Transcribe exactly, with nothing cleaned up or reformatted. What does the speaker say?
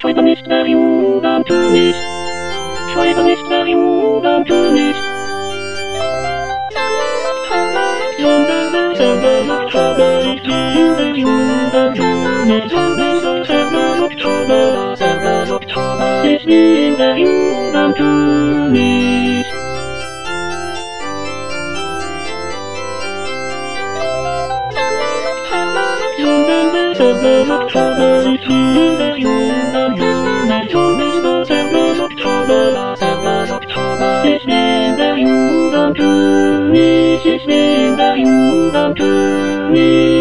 Schreibe Mysterium, dann tu nicht. Schreibe Mysterium, dann tu nicht. Sondern wer selber Oktober ist, Mysterium, dann tu nicht. Sondern selber Oktober, selber Oktober ist Mysterium, dann tu nicht. Sondern wer selber Oktober ist, Mysterium, dann tu nicht. Sondern selber Oktober, selber Oktober ist Mysterium, dann tu nicht. Ist Mysterium, dann tu nicht.